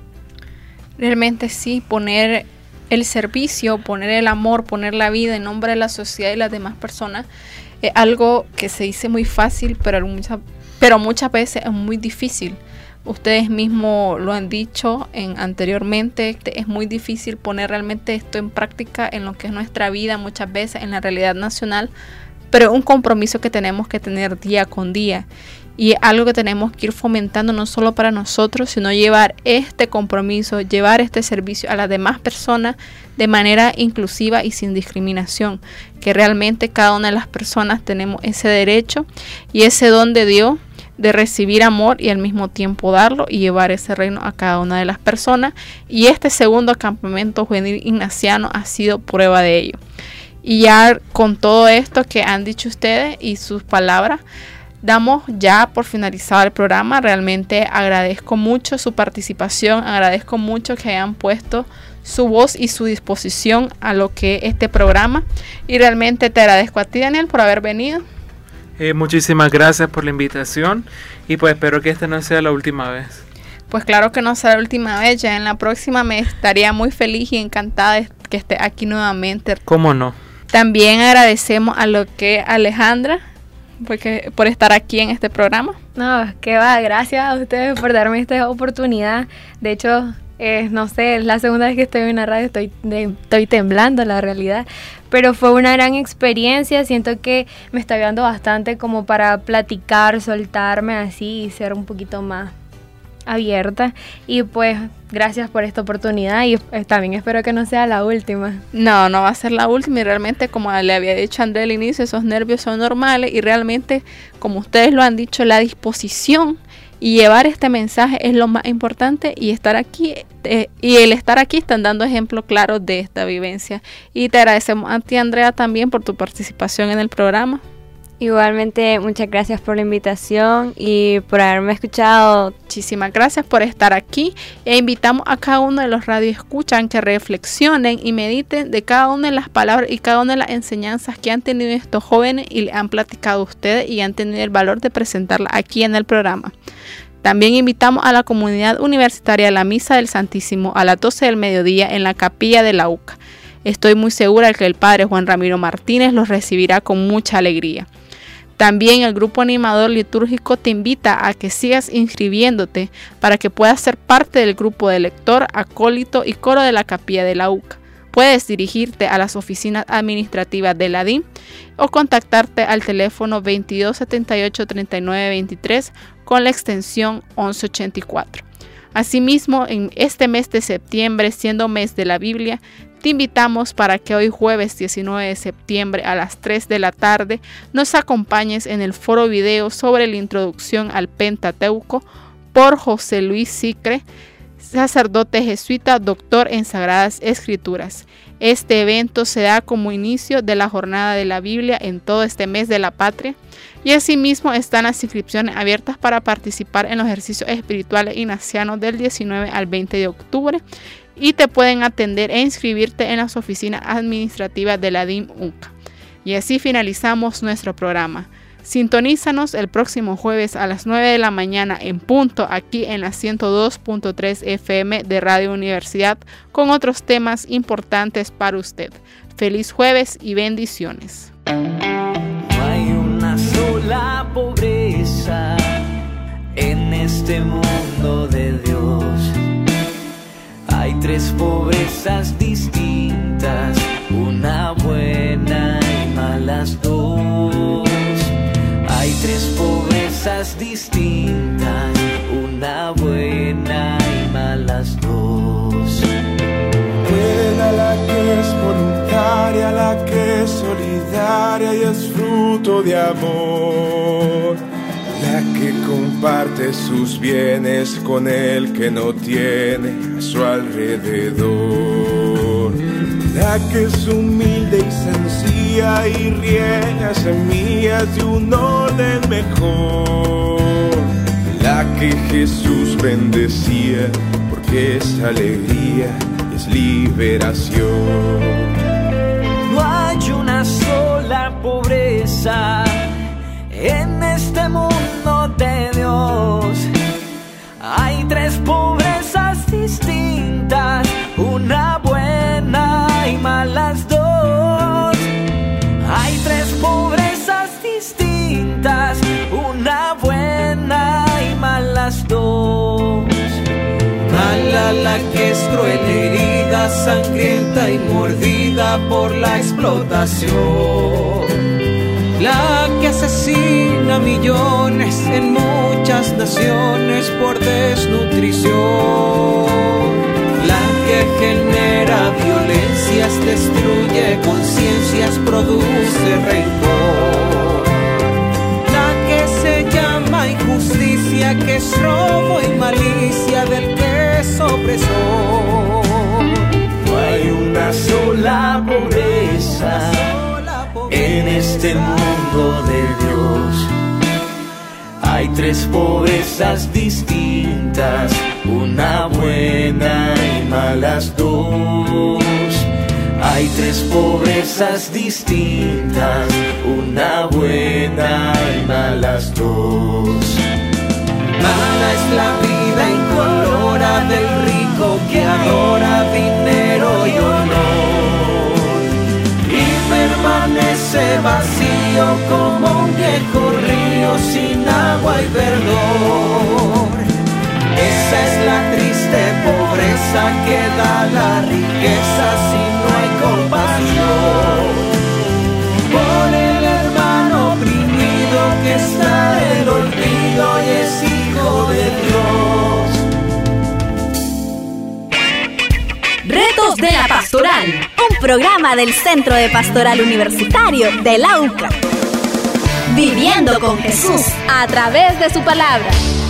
Realmente sí, poner el servicio, poner el amor, poner la vida en nombre de la sociedad y las demás personas es algo que se dice muy fácil, pero muchas, pero muchas veces es muy difícil. Ustedes mismos lo han dicho en, anteriormente, es muy difícil poner realmente esto en práctica en lo que es nuestra vida, muchas veces en la realidad nacional, pero es un compromiso que tenemos que tener día con día y es algo que tenemos que ir fomentando no solo para nosotros, sino llevar este compromiso, llevar este servicio a las demás personas de manera inclusiva y sin discriminación, que realmente cada una de las personas tenemos ese derecho y ese don de Dios de recibir amor y al mismo tiempo darlo y llevar ese reino a cada una de las personas. Y este segundo campamento juvenil ignaciano ha sido prueba de ello. Y ya con todo esto que han dicho ustedes y sus palabras, damos ya por finalizado el programa. Realmente agradezco mucho su participación, agradezco mucho que hayan puesto su voz y su disposición a lo que es este programa. Y realmente te agradezco a ti, Daniel, por haber venido. Eh, muchísimas gracias por la invitación y pues espero que esta no sea la última vez. Pues claro que no será la última vez, ya en la próxima me estaría muy feliz y encantada de que esté aquí nuevamente. ¿Cómo no? También agradecemos a lo que Alejandra porque, por estar aquí en este programa. No, que va, gracias a ustedes por darme esta oportunidad. De hecho, eh, no sé, es la segunda vez que estoy en una radio, estoy, de, estoy temblando, la realidad. Pero fue una gran experiencia, siento que me está ayudando bastante como para platicar, soltarme así y ser un poquito más abierta. Y pues gracias por esta oportunidad y eh, también espero que no sea la última. No, no va a ser la última y realmente, como le había dicho a André al inicio, esos nervios son normales y realmente, como ustedes lo han dicho, la disposición y llevar este mensaje es lo más importante y estar aquí eh, y el estar aquí están dando ejemplos claros de esta vivencia. Y te agradecemos a ti, Andrea, también por tu participación en el programa. Igualmente, muchas gracias por la invitación y por haberme escuchado. Muchísimas gracias por estar aquí e invitamos a cada uno de los radioescuchan que reflexionen y mediten de cada una de las palabras y cada una de las enseñanzas que han tenido estos jóvenes y le han platicado a ustedes y han tenido el valor de presentarla aquí en el programa. También invitamos a la comunidad universitaria a la Misa del Santísimo a las doce del mediodía en la capilla de la U C A. Estoy muy segura de que el Padre Juan Ramiro Martínez los recibirá con mucha alegría. También el grupo animador litúrgico te invita a que sigas inscribiéndote para que puedas ser parte del grupo de lector, acólito y coro de la capilla de la U C A. Puedes dirigirte a las oficinas administrativas de la D I M o contactarte al teléfono veintidós setenta y ocho treinta y nueve veintitrés con la extensión once ochenta y cuatro. Asimismo, en este mes de septiembre, siendo mes de la Biblia, te invitamos para que hoy jueves diecinueve de septiembre a las tres de la tarde nos acompañes en el foro video sobre la introducción al Pentateuco por José Luis Sicre sacerdote jesuita, doctor en Sagradas Escrituras. Este evento se da como inicio de la Jornada de la Biblia en todo este mes de la patria, y asimismo están las inscripciones abiertas para participar en los ejercicios espirituales ignacianos del diecinueve al veinte de octubre, y te pueden atender e inscribirte en las oficinas administrativas de la D I M U C A. Y así finalizamos nuestro programa. Sintonízanos el próximo jueves a las nueve de la mañana en punto aquí en la ciento dos punto tres F M de Radio Universidad con otros temas importantes para usted. Feliz jueves y bendiciones. No hay una sola pobreza en este mundo de Dios. Hay tres pobrezas distintas, una buena y malas dos. Hay tres pobrezas distintas, una buena y malas dos. Buena la que es voluntaria, la que es solidaria y es fruto de amor. La que comparte sus bienes con el que no tiene a su alrededor. La que es humilde y sencilla y riega semillas de un orden mejor. La que Jesús bendecía porque es alegría, es liberación. No hay una sola pobreza en este mundo de Dios. Hay tres pobrezas distintas, una buena y malas dos. Hay tres pobrezas distintas, una buena y malas dos. Mala la que es cruel, herida, sangrienta y mordida por la explotación. La que asesina millones en muchas naciones por desnutrición. La que genera violencias, destruye conciencias, produce rencor. La que se llama injusticia, que es robo y malicia del que es opresor. No hay una sola pobreza en este mundo de Dios. Hay tres pobrezas distintas, una buena y malas dos. Hay tres pobrezas distintas, una buena y malas dos. Mala es la vida incolora del rico que adora dinero y honor, y permanece vacío como un viejo río sin agua y verdor. Esa es la triste pobreza que da la riqueza si no hay compasión por el hermano oprimido que está en el olvido y es hijo de Dios. Retos de la Pastoral, un programa del Centro de Pastoral Universitario de la U C A. Viviendo con Jesús a través de su palabra.